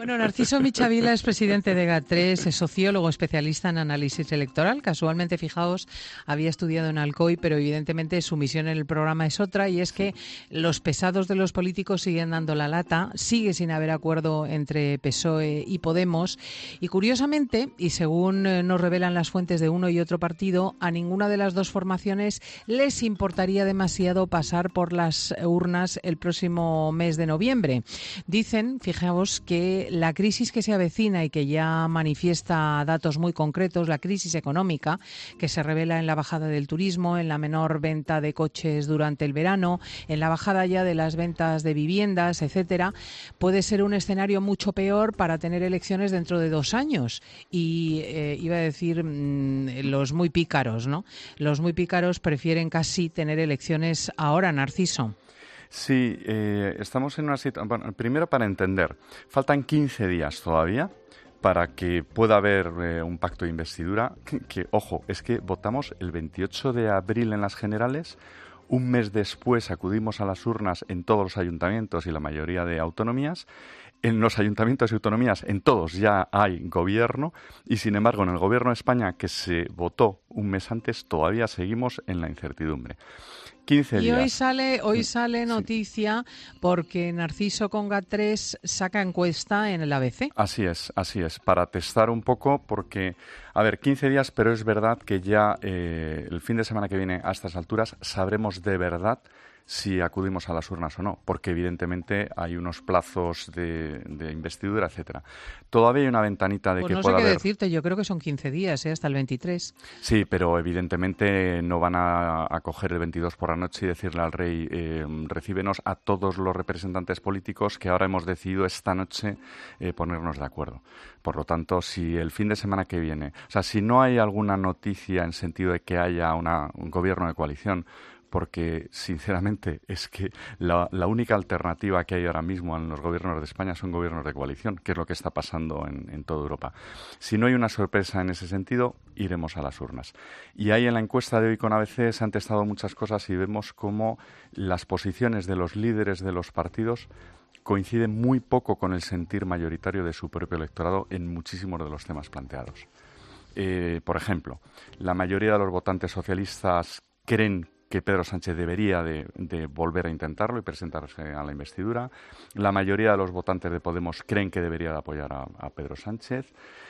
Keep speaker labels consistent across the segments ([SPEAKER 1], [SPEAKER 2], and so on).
[SPEAKER 1] Bueno, Narciso Michavila es presidente de GAT3, es sociólogo especialista en análisis electoral. Casualmente, fijaos, había estudiado en Alcoy, pero evidentemente su misión en el programa es otra, y es que los pesados de los políticos siguen dando la lata, sigue sin haber acuerdo entre PSOE y Podemos, y curiosamente, y según nos revelan las fuentes de uno y otro partido, a ninguna de las dos formaciones les importaría demasiado pasar por las urnas el próximo mes de noviembre. Dicen, fijaos, que la crisis que se avecina y que ya manifiesta datos muy concretos, la crisis económica, que se revela en la bajada del turismo, en la menor venta de coches durante el verano, en la bajada ya de las ventas de viviendas, etcétera, puede ser un escenario mucho peor para tener elecciones dentro de 2 años. Y iba a decir los muy pícaros, ¿no? Los muy pícaros prefieren casi tener elecciones ahora, Narciso.
[SPEAKER 2] Sí, estamos en una situación... Bueno, primero para entender, faltan 15 días todavía para que pueda haber un pacto de investidura, que, ojo, es que votamos el 28 de abril en las generales, un mes después acudimos a las urnas en todos los ayuntamientos y la mayoría de autonomías. En los ayuntamientos y autonomías, en todos ya hay gobierno, y sin embargo en el gobierno de España, que se votó un mes antes, todavía seguimos en la incertidumbre. 15 días.
[SPEAKER 1] Y hoy sale noticia porque Narciso con GAT3 saca encuesta en el ABC.
[SPEAKER 2] Así es, para testar un poco, porque, a ver, 15 días, pero es verdad que ya el fin de semana que viene a estas alturas sabremos de verdad si acudimos a las urnas o no, porque evidentemente hay unos plazos de investidura, etcétera. Todavía hay una ventanita de
[SPEAKER 1] pues
[SPEAKER 2] que
[SPEAKER 1] no
[SPEAKER 2] pueda
[SPEAKER 1] sé qué
[SPEAKER 2] haber...
[SPEAKER 1] decirte, yo creo que son 15 días, hasta el 23.
[SPEAKER 2] Sí, pero evidentemente no van a coger el 22 por la noche y decirle al rey, recíbenos a todos los representantes políticos que ahora hemos decidido esta noche ponernos de acuerdo. Por lo tanto, si el fin de semana que viene, o sea, si no hay alguna noticia en sentido de que haya un gobierno de coalición, porque, sinceramente, es que la única alternativa que hay ahora mismo en los gobiernos de España son gobiernos de coalición, que es lo que está pasando en toda Europa. Si no hay una sorpresa en ese sentido, iremos a las urnas. Y ahí en la encuesta de hoy con ABC se han testado muchas cosas y vemos cómo las posiciones de los líderes de los partidos coinciden muy poco con el sentir mayoritario de su propio electorado en muchísimos de los temas planteados. Por ejemplo, la mayoría de los votantes socialistas creen que Pedro Sánchez debería de volver a intentarlo y presentarse a la investidura. La mayoría de los votantes de Podemos creen que debería de apoyar a Pedro Sánchez.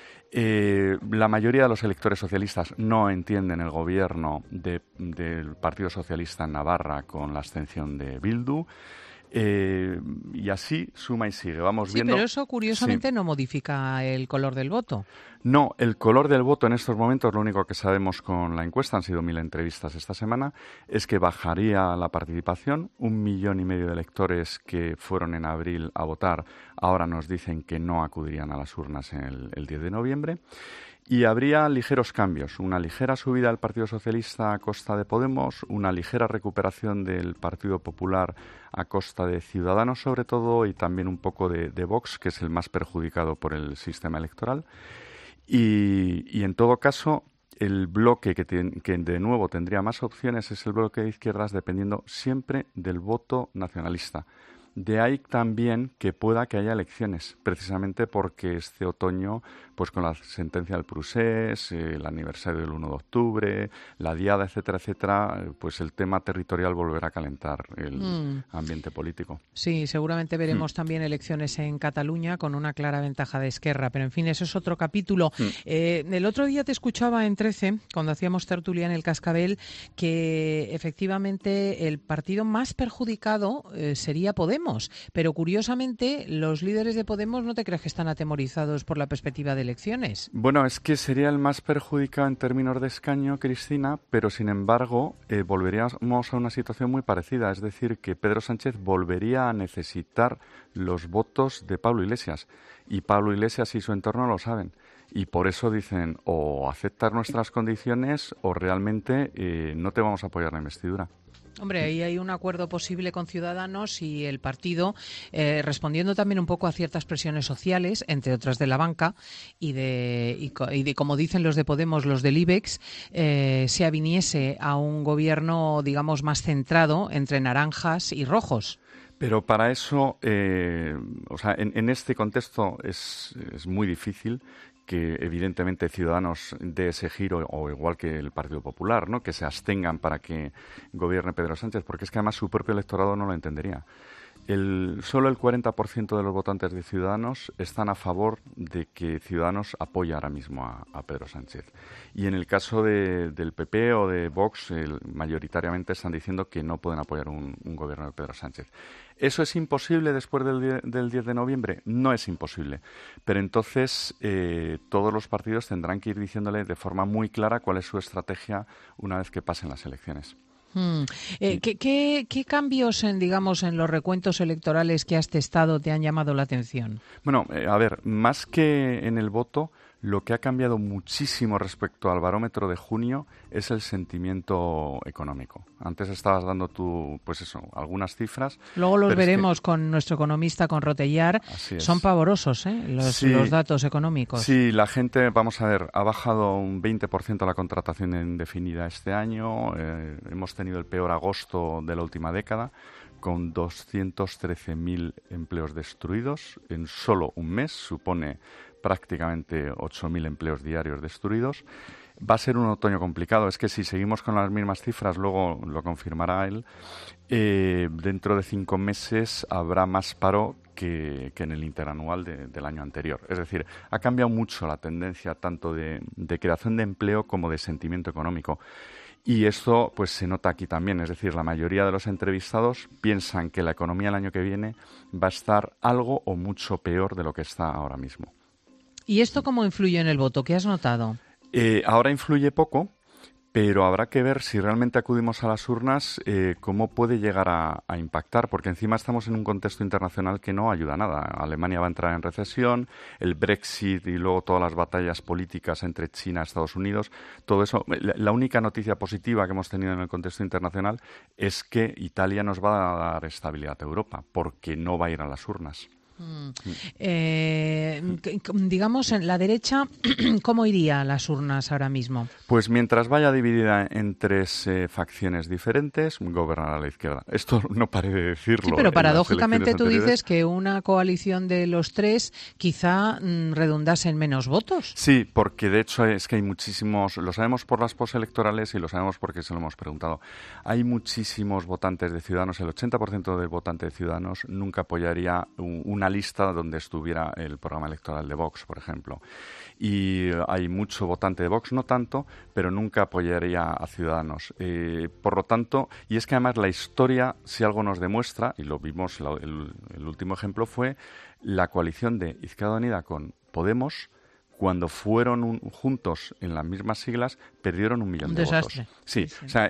[SPEAKER 2] La mayoría de los electores socialistas no entienden el gobierno del Partido Socialista en Navarra con la abstención de Bildu. Y así suma y sigue. Vamos viendo.
[SPEAKER 1] Pero eso curiosamente no modifica el color del voto.
[SPEAKER 2] No, el color del voto en estos momentos, lo único que sabemos con la encuesta, han sido 1.000 entrevistas esta semana, es que bajaría la participación. 1,5 millones de electores que fueron en abril a votar ahora nos dicen que no acudirían a las urnas el 10 de noviembre. Y habría ligeros cambios, una ligera subida del Partido Socialista a costa de Podemos, una ligera recuperación del Partido Popular a costa de Ciudadanos sobre todo, y también un poco de Vox, que es el más perjudicado por el sistema electoral. Y en todo caso, el bloque que de nuevo tendría más opciones es el bloque de izquierdas, dependiendo siempre del voto nacionalista. De ahí también que pueda que haya elecciones, precisamente porque este otoño, pues con la sentencia del Procés, el aniversario del 1 de octubre, la diada, etcétera, etcétera, pues el tema territorial volverá a calentar el ambiente político.
[SPEAKER 1] Sí, seguramente veremos también elecciones en Cataluña con una clara ventaja de Esquerra, pero en fin, eso es otro capítulo. El otro día te escuchaba en 13, cuando hacíamos tertulia en el Cascabel, que efectivamente el partido más perjudicado sería Podemos. Pero curiosamente los líderes de Podemos no te crees que están atemorizados por la perspectiva de elecciones.
[SPEAKER 2] Bueno, es que sería el más perjudicado en términos de escaño, Cristina, pero sin embargo volveríamos a una situación muy parecida, es decir, que Pedro Sánchez volvería a necesitar los votos de Pablo Iglesias, y Pablo Iglesias y su entorno lo saben. Y por eso dicen, o aceptar nuestras condiciones o realmente no te vamos a apoyar la investidura.
[SPEAKER 1] Hombre, ahí hay un acuerdo posible con Ciudadanos y el partido, respondiendo también un poco a ciertas presiones sociales, entre otras de la banca y de como dicen los de Podemos, los del IBEX, se aviniese a un gobierno, digamos, más centrado entre naranjas y rojos.
[SPEAKER 2] Pero para eso, o sea, en este contexto es muy difícil que evidentemente Ciudadanos dé ese giro, o igual que el Partido Popular, ¿no? Que se abstengan para que gobierne Pedro Sánchez, porque es que además su propio electorado no lo entendería. Solo el 40% de los votantes de Ciudadanos están a favor de que Ciudadanos apoye ahora mismo a Pedro Sánchez. Y en el caso del PP o de Vox, mayoritariamente están diciendo que no pueden apoyar un gobierno de Pedro Sánchez. ¿Eso es imposible después del 10 de noviembre? No es imposible. Pero entonces todos los partidos tendrán que ir diciéndole de forma muy clara cuál es su estrategia una vez que pasen las elecciones.
[SPEAKER 1] ¿Qué cambios en los recuentos electorales que has testado te han llamado la atención?
[SPEAKER 2] Bueno, a ver, más que en el voto, lo que ha cambiado muchísimo respecto al barómetro de junio es el sentimiento económico. Antes estabas dando tú, pues eso, algunas cifras.
[SPEAKER 1] Luego los veremos con nuestro economista, con Rotellar. Son pavorosos, los datos económicos.
[SPEAKER 2] Sí, la gente, vamos a ver, ha bajado un 20% la contratación indefinida este año. Hemos tenido el peor agosto de la última década, con 213.000 empleos destruidos en solo un mes. Supone prácticamente 8.000 empleos diarios destruidos. Va a ser un otoño complicado. Es que si seguimos con las mismas cifras, luego lo confirmará él, dentro de 5 meses habrá más paro que en el interanual del año anterior. Es decir, ha cambiado mucho la tendencia tanto de creación de empleo como de sentimiento económico. Y esto pues se nota aquí también. Es decir, la mayoría de los entrevistados piensan que la economía el año que viene va a estar algo o mucho peor de lo que está ahora mismo.
[SPEAKER 1] ¿Y esto cómo influye en el voto? ¿Qué has notado?
[SPEAKER 2] Ahora influye poco, pero habrá que ver si realmente acudimos a las urnas, cómo puede llegar a impactar, porque encima estamos en un contexto internacional que no ayuda a nada. Alemania va a entrar en recesión, el Brexit y luego todas las batallas políticas entre China y Estados Unidos, todo eso. La única noticia positiva que hemos tenido en el contexto internacional es que Italia nos va a dar estabilidad a Europa, porque no va a ir a las urnas.
[SPEAKER 1] Digamos, en la derecha, ¿cómo iría a las urnas ahora mismo?
[SPEAKER 2] Pues mientras vaya dividida en 3 facciones diferentes, gobernará a la izquierda. Esto no paré de decirlo.
[SPEAKER 1] Sí, pero paradójicamente tú dices que una coalición de los 3 quizá redundase en menos votos.
[SPEAKER 2] Sí, porque de hecho es que hay muchísimos, lo sabemos por las postelectorales y lo sabemos porque se lo hemos preguntado. Hay muchísimos votantes de Ciudadanos, el 80% del votante de Ciudadanos nunca apoyaría una lista donde estuviera el programa electoral de Vox, por ejemplo. Y hay mucho votante de Vox, no tanto, pero nunca apoyaría a Ciudadanos. Por lo tanto, y es que además la historia, si algo nos demuestra, y lo vimos, el último ejemplo fue la coalición de Izquierda Unida con Podemos. Cuando fueron juntos en las mismas siglas, perdieron 1 millón de votos. Sí, o sea,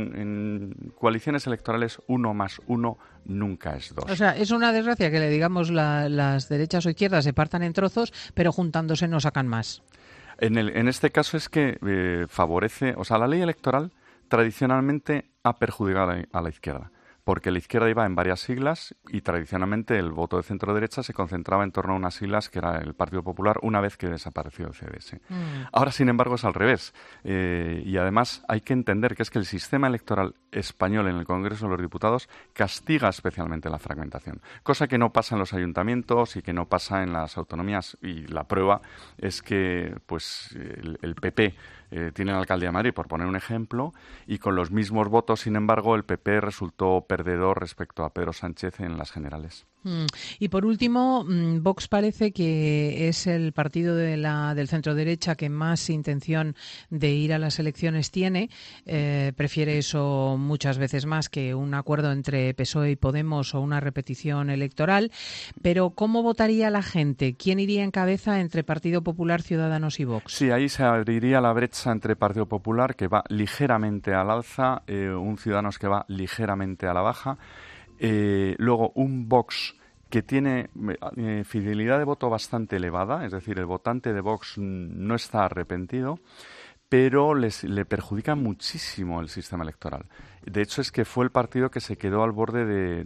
[SPEAKER 2] en coaliciones electorales 1 más 1 nunca es 2.
[SPEAKER 1] O sea, es una desgracia que le digamos las derechas o izquierdas se partan en trozos, pero juntándose no sacan más.
[SPEAKER 2] En este caso es que favorece, o sea, la ley electoral tradicionalmente ha perjudicado a la izquierda, porque la izquierda iba en varias siglas y tradicionalmente el voto de centro-derecha se concentraba en torno a unas siglas que era el Partido Popular una vez que desapareció el CDS. Ahora, sin embargo, es al revés. Y además hay que entender que es que el sistema electoral español en el Congreso de los Diputados castiga especialmente la fragmentación, cosa que no pasa en los ayuntamientos y que no pasa en las autonomías. Y la prueba es que pues el PP tiene la alcaldía de Madrid, por poner un ejemplo, y con los mismos votos, sin embargo, el PP resultó perdedor respecto a Pedro Sánchez en las generales.
[SPEAKER 1] Y por último, Vox parece que es el partido del centro-derecha que más intención de ir a las elecciones tiene. Prefiere eso muchas veces más que un acuerdo entre PSOE y Podemos o una repetición electoral. Pero ¿cómo votaría la gente? ¿Quién iría en cabeza entre Partido Popular, Ciudadanos y Vox?
[SPEAKER 2] Sí, ahí se abriría la brecha entre Partido Popular, que va ligeramente al alza, un Ciudadanos que va ligeramente a la baja. Luego un Vox que tiene fidelidad de voto bastante elevada, es decir, el votante de Vox no está arrepentido, pero le perjudica muchísimo el sistema electoral. De hecho, es que fue el partido que se quedó al borde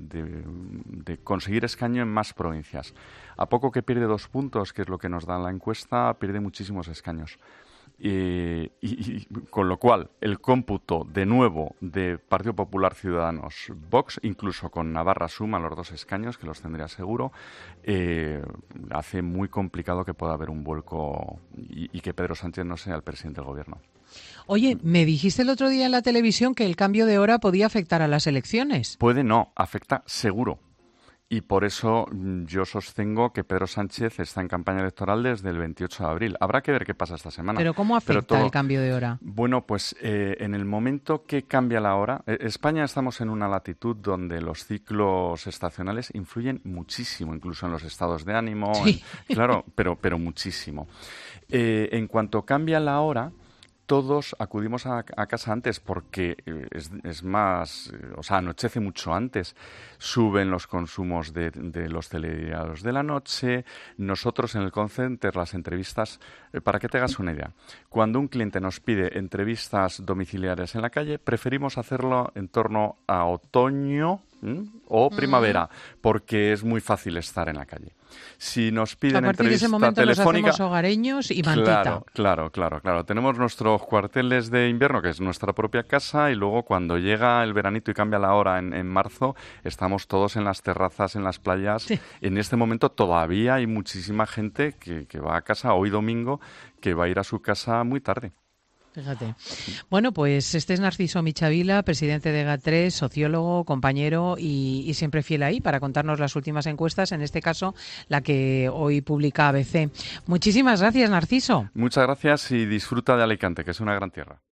[SPEAKER 2] de conseguir escaño en más provincias. A poco que pierde 2 puntos, que es lo que nos da la encuesta, pierde muchísimos escaños. Y con lo cual, el cómputo de nuevo de Partido Popular, Ciudadanos, Vox, incluso con Navarra suma los 2 escaños, que los tendría seguro, hace muy complicado que pueda haber un vuelco y que Pedro Sánchez no sea el presidente del gobierno.
[SPEAKER 1] Oye, me dijiste el otro día en la televisión que el cambio de hora podía afectar a las elecciones.
[SPEAKER 2] Puede no, afecta seguro. Y por eso yo sostengo que Pedro Sánchez está en campaña electoral desde el 28 de abril. Habrá que ver qué pasa esta semana.
[SPEAKER 1] ¿Pero cómo afecta el cambio de hora?
[SPEAKER 2] Bueno, pues en el momento que cambia la hora... España estamos en una latitud donde los ciclos estacionales influyen muchísimo, incluso en los estados de ánimo.
[SPEAKER 1] Sí.
[SPEAKER 2] Claro, pero muchísimo. En cuanto cambia la hora, todos acudimos a casa antes porque es más, o sea, anochece mucho antes, suben los consumos de los telediarios de la noche. Nosotros en el call center, las entrevistas, para que te hagas una idea, cuando un cliente nos pide entrevistas domiciliarias en la calle, preferimos hacerlo en torno a otoño o primavera, porque es muy fácil estar en la calle. Si nos piden entrevista telefónica... A partir de ese momento
[SPEAKER 1] nos hacemos hogareños y mantita.
[SPEAKER 2] Claro. Tenemos nuestros cuarteles de invierno, que es nuestra propia casa, y luego cuando llega el veranito y cambia la hora en marzo, estamos todos en las terrazas, en las playas. Sí. En este momento todavía hay muchísima gente que va a casa, hoy domingo, que va a ir a su casa muy tarde.
[SPEAKER 1] Fíjate. Bueno, pues este es Narciso Michavila, presidente de GAT3, sociólogo, compañero y siempre fiel ahí para contarnos las últimas encuestas, en este caso la que hoy publica ABC. Muchísimas gracias, Narciso.
[SPEAKER 2] Muchas gracias y disfruta de Alicante, que es una gran tierra.